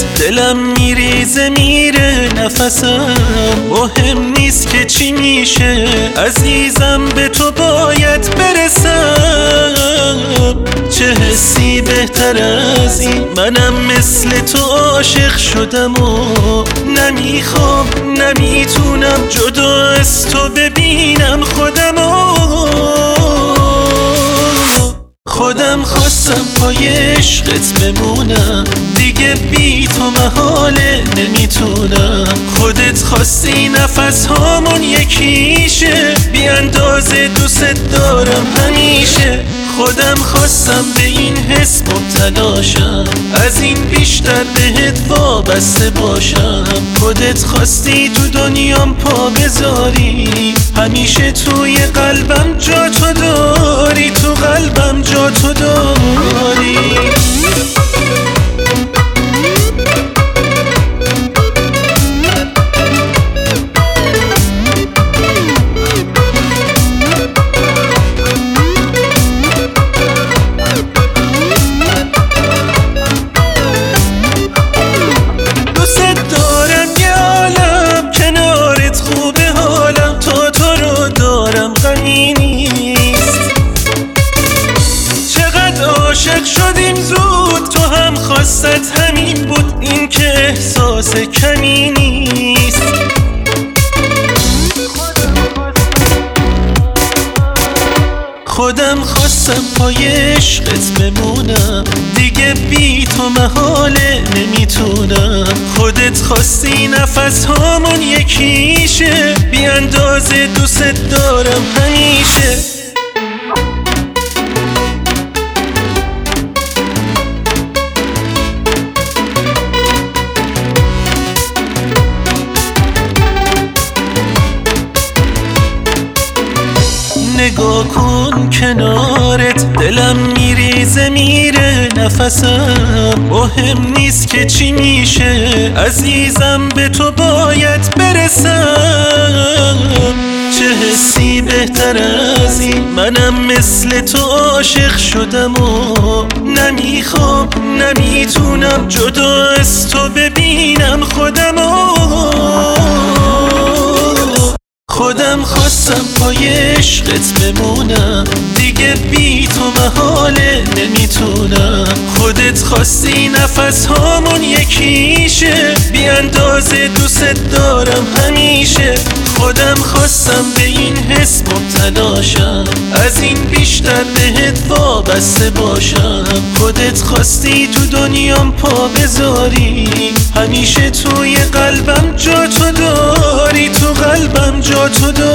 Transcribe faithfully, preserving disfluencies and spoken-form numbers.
دلم میریزه میره نفسم، مهم نیست که چی میشه عزیزم، به تو باید برسم. چه حسی بهتر از این، منم مثل تو عاشق شدم و نمیخوام نمیتونم جدا از تو ببینم خودم و خودم خواستم پای عشقت بمونم، دیگه بی تو محاله نمیتونم. خودت خواستی نفس هامون یکیشه، بی اندازه دوست دارم همیشه. خودم خواستم به این حس مبتلاشم، از این بیشتر بهت وابسته باشم. خودت خواستی تو دنیام پا بذاری، همیشه توی قلبم جا تو داری، تو قلبم جا تو داری. عاشق شدیم زود، تو هم خواستت همین بود، این که احساس کمی نیست. خودم خواستم پای عشقت بمونم، دیگه بی تو محاله نمیتونم. خودت خواستی نفس هامون یکیشه، بی اندازه دوست دارم همیشه. نگاه کن کنارت، دلم میریزه میره نفسم، مهم نیست که چی میشه عزیزم، به تو باید برسم. چه حسی بهتر از این، منم مثل تو عاشق شدم و نمیخوام نمیتونم جدا از تو ببینم خودم و خودم خواستم پای عشقت بمونم، دیگه بی تو محاله نمیتونم. خودت خواستی نفس هامون یکیشه، بی اندازه دوست دارم همیشه. خودم خواستم به این حس مبتلاشم، از این بیشتر بهت وابسته باشم. خودت خواستی تو دنیام پا بذاری، همیشه توی قلبم جا تو داری، تو قلبم جا تو داری.